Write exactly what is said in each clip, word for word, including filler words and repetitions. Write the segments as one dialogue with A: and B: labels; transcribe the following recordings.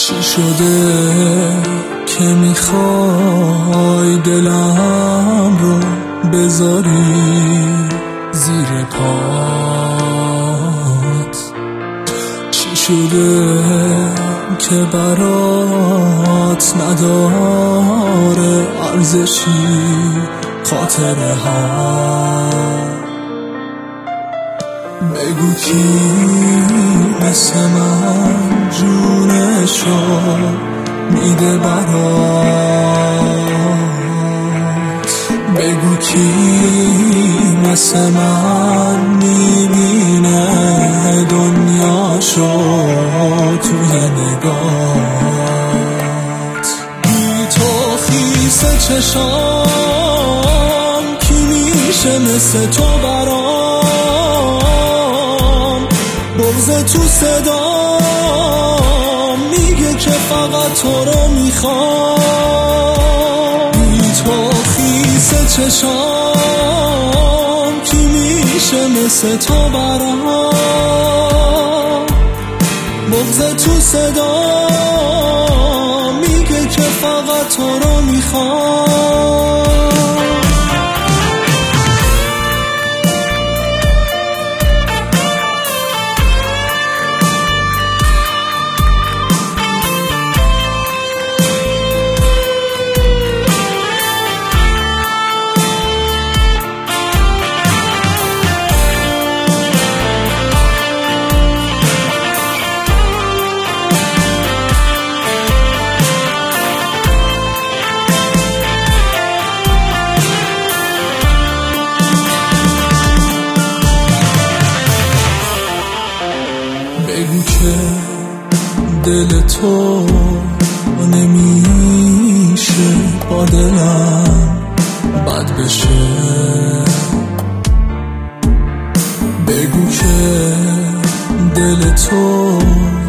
A: چی شده که میخوای دلم رو بذاری زیر پات؟ چی شده که برات نداره ارزشی خاطره ها؟ بگو کی مثل من جونشو میده برات؟ بگو کی مثل من میبینه دنیاشو توی نگات؟ بی تو خیس چشام کی میشه مثل تو برام؟ بغض تو صدام میگه که فقط تو رو میخوام. بی تو خیس چشام کی میشه مثل تو برام؟ بغض تو صدام میگه که فقط تو رو میخوام. بگو که دل تو نمیشه با دلم بد بشه. بگو که دل تو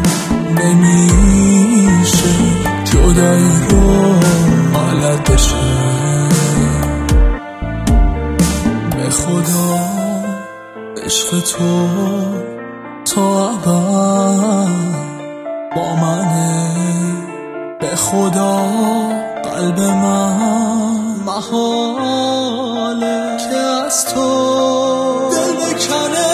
A: نمیشه جدایی رو غلط بشه. به خدا عشق تو تا ابد با منه. به خدا قلب من محاله که از تو دل بکنه.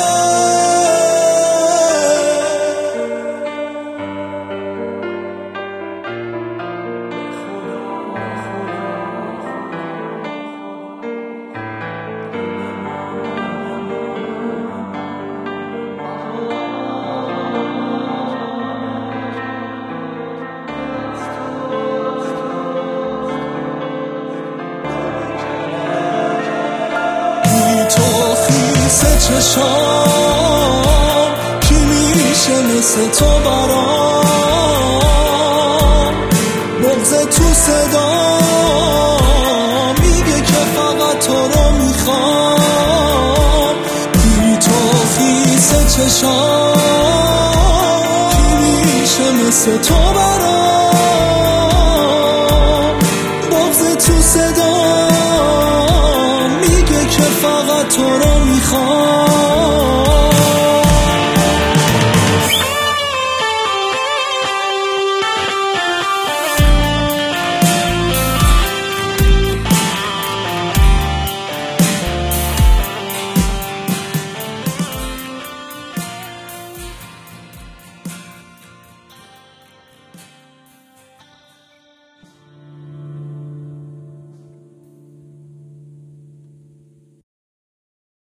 A: چشام کی میشه مثل تو برام؟ بغض تو صدا میگه که فقط تو رو میخوام. بی تو خیس چشام کی میشه مثل تو